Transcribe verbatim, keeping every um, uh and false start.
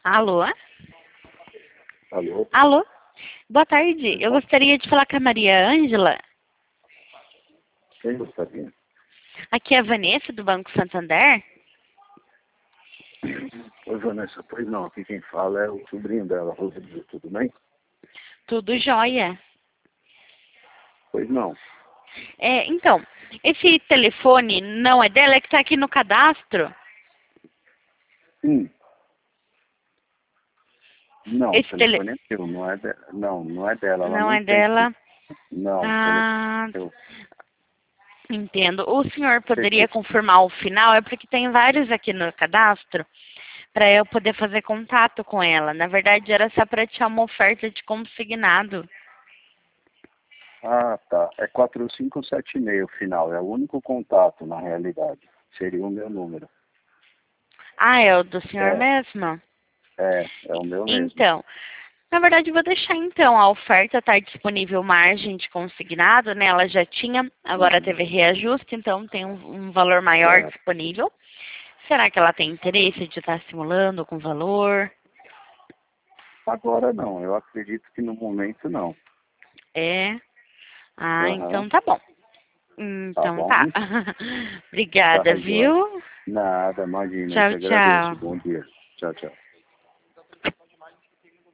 Alô? Alô? Alô? Boa tarde. Eu gostaria de falar com a Maria Ângela. Quem gostaria? Aqui é a Vanessa, do Banco Santander. Oi, Vanessa, pois não, aqui quem fala é o sobrinho dela, Rodrigo, tudo bem? Tudo jóia. Pois não. É, então, esse telefone não é dela, é que está aqui no cadastro. Hum. Não, Esse o tele... telefone é teu, não é, de... não, não é dela, ela Não não é tem. dela. Não, o telefone Ah, é teu. entendo. O senhor Você poderia tem- confirmar o final? É porque tem vários aqui no cadastro, para eu poder fazer contato com ela. Na verdade, era só para tirar uma oferta de consignado. Ah, tá. É quatro cinco sete seis o final, é o único contato, na realidade. Seria o meu número. Ah, é o do senhor É, mesmo? é, é o meu mesmo. Então, na verdade, eu vou deixar então a oferta estar disponível margem de consignado, né? Ela já tinha, agora Uhum. teve reajuste, então tem um, um valor maior Certo. disponível. Será que ela tem interesse de estar simulando com valor? Agora não, eu acredito que no momento não. É. Ah, Aham, então tá bom. tá Então bom? tá. Tá, Obrigada, joia. viu? Nada, imagina, eu Tchau, que agradeço. tchau. Bom dia. Tchau, tchau.